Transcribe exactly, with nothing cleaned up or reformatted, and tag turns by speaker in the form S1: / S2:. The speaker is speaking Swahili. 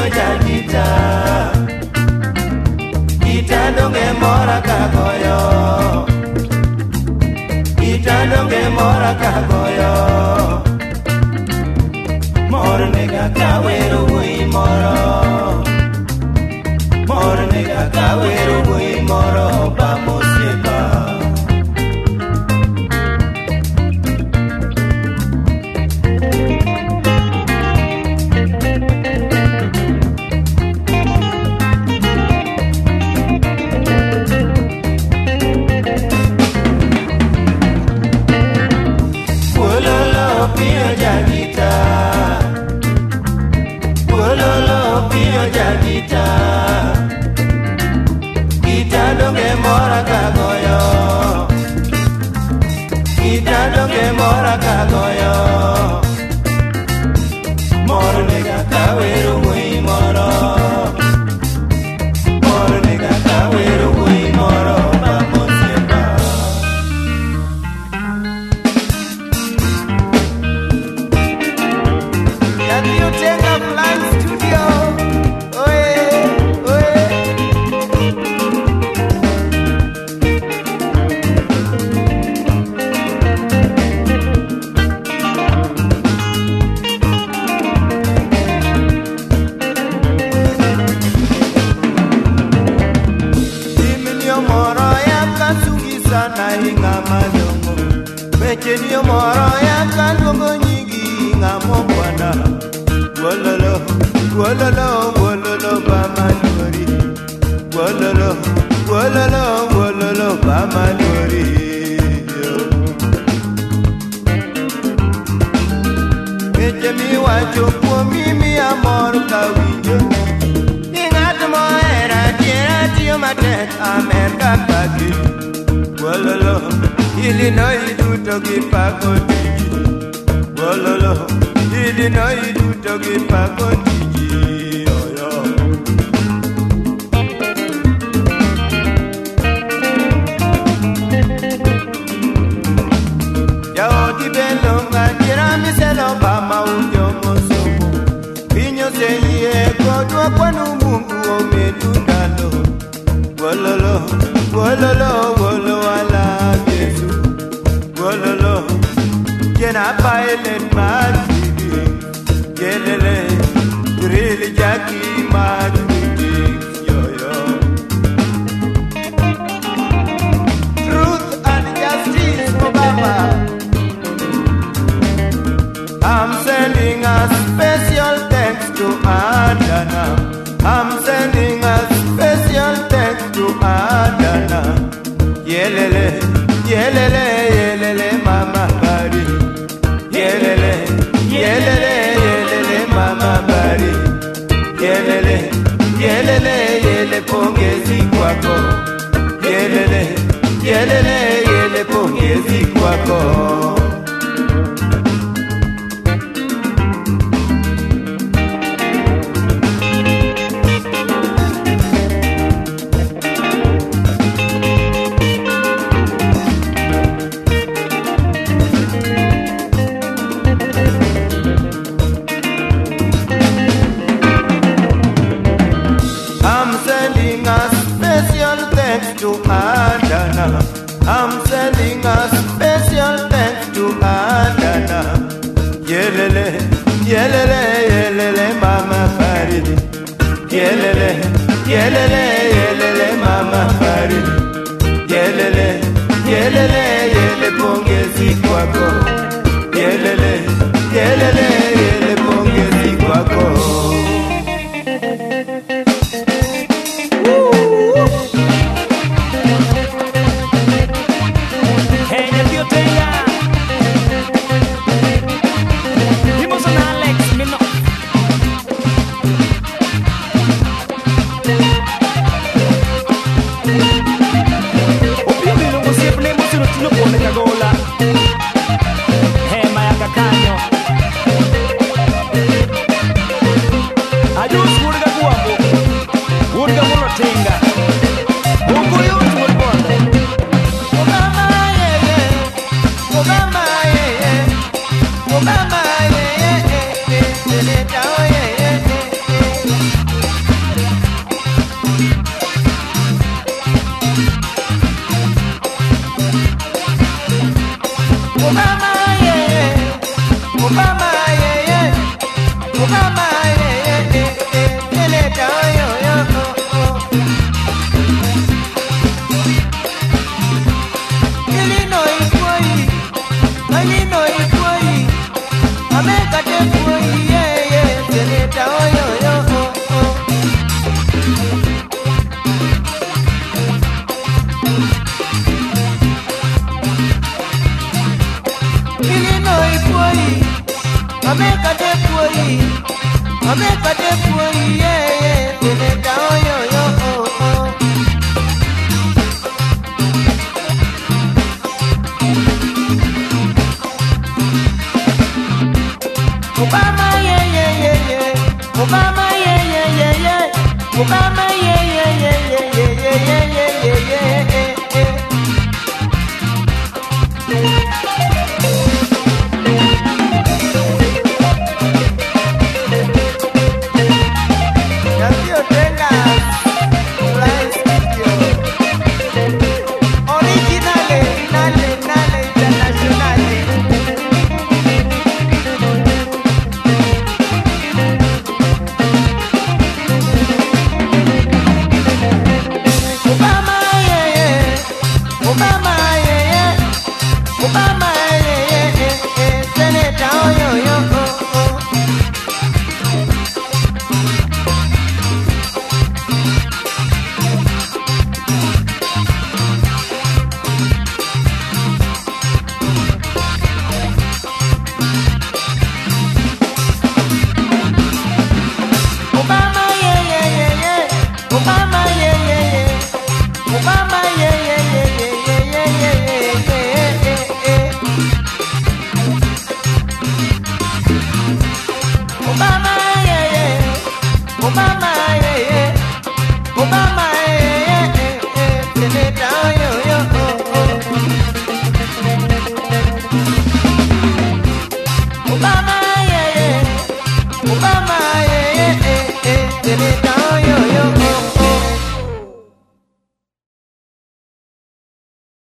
S1: jagita Itandonge mora kagoyo Itandonge mora kagoyo Mor nega kawero wui moro Mor nega kawero wui moro Vamos yepa Pio jagita Wololo pio jagita Kita donge mora kagoyo Kita donge mora kagoyo Mor nega kawero wui moro Mor nega kawero wui moro Vamos yepa Chenio moro ya kandugo nyigi ngamo kwana Wololo, wololo, wololo bamanuri Wololo, wololo, wololo bamanuri Eche mi wacho po mimi amor kawinjo Ingat mo era tiera tiyo matek Amerika pagi Wololo, Illinois duto gi pago tiji Wololo Illinois duto gi pago tiji Oyo Yao di belonga Tira mi selo Bama unyo mosomo Pinyo se liye Kodwa kwanu mungu Omedu nalo Wololo Wololo Wololo ala Yesu Wololo, can I pilot my Yelele, really Jackie my yo yo. Truth and justice, Obama. I'm sending a special thanks to Adana. I'm sending a special thanks to Adana. Yelele, yelele, yelele, mama bari. Yelele, yelele, yelele, mama bari. Yelele, yelele, yele pongezi kwako. Yelele, yelele, yele pongezi kwako. To Adana, I'm sending a special thanks to Adana. Yelele, yelele, yelele, mama faridi. Yelele, yelele, yelele, mama faridi. Yelele, yelele, yele pongezi kwako. Yelele, yelele, yele pongezi kwako.
S2: Opio mi lungo siempre mo sino tino pone cagola.
S1: Obama, yeah, yeah, yeah, yeah, yeah, yeah, yeah, yeah, yeah, yeah. Obama, yeah, yeah, yeah, yeah, yeah, yeah, yeah, yeah, yeah, yeah, yeah,